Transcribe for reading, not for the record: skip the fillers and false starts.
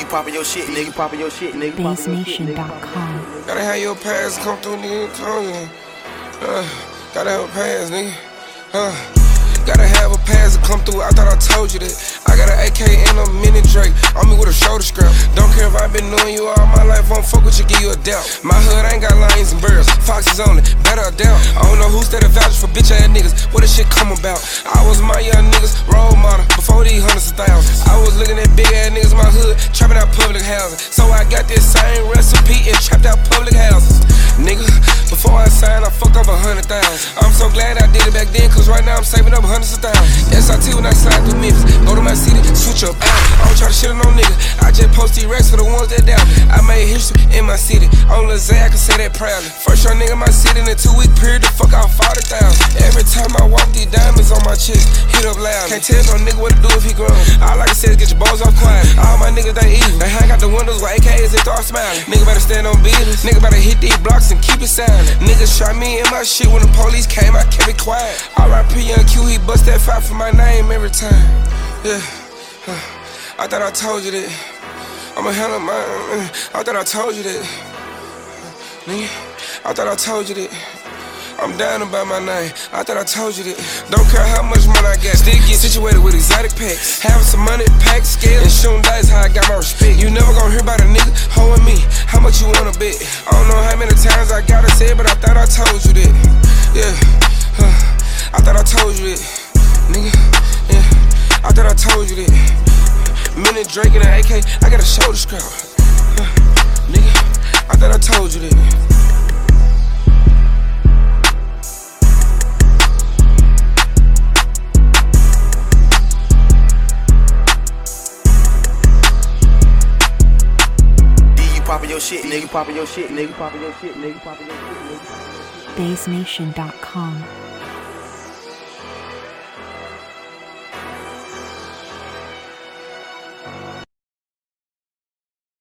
poppin' your shit, nigga. Poppin' your shit, nigga. BaseNation.com. Gotta have your past come through, nigga. Gotta have a past, nigga. Gotta have a pass to come through, I thought I told you that. I got an AK and a mini Drake, on me with a shoulder strap. Don't care if I been knowing you all my life, won't fuck with you, give you a doubt. My hood ain't got lions and birds, foxes on it, better a doubt. I don't know who's that vouch for bitch ass niggas, what this shit come about. I was my young niggas role model, before these hundreds of thousands. I was looking at big ass niggas in my hood, trapping out public housing. So I got this same recipe and trapped out public houses. Nigga, before I signed, I fucked over 100,000. I'm so glad I did it back then, cause right now I'm saving up hundreds of thousands. SRT when I slide through Memphis, go to my city, switch up. I don't try to shit on no nigga, I just post T-Rex for the ones that doubt me. I made history in my city, on Lil Zay, I can say that proudly. First young nigga in my city in a 2-week period to fuck out 40,000. Every time I walk, these diamonds on my chest, hit up loud. Can't tell no nigga what to do if he grown. All I can say is get your balls off quiet. All my niggas, they evil, they hang out the windows with AKs and start smiling. Nigga better stand on business, nigga better hit these blocks and keep it silent. Niggas shot me in my shit when the police came, I kept it quiet. R.I.P. Young Q, he bust that 5 for my name every time. Yeah, I thought I told you that. I'ma handle my, I thought I told you that. Nigga, I thought I told you that. I'm down about my name, I thought I told you that. Don't care how much money I got, still get situated with exotic packs. Having some money, pack, scale, and shooting dice, how I got my respect. You never gon' hear about a nigga hoeing me, how much you wanna bet. I don't know how many times I gotta say it, but I thought I told you that. Yeah, I thought I told you that. Nigga, yeah, I thought I told you that. Mini Drake and an AK, I got a shoulder strap. Nigga, I thought I told you that. Poppin' your shit, nigga. Poppin' your shit, nigga. Poppin' your shit, nigga. Poppin' your shit, nigga. BaseNation.com.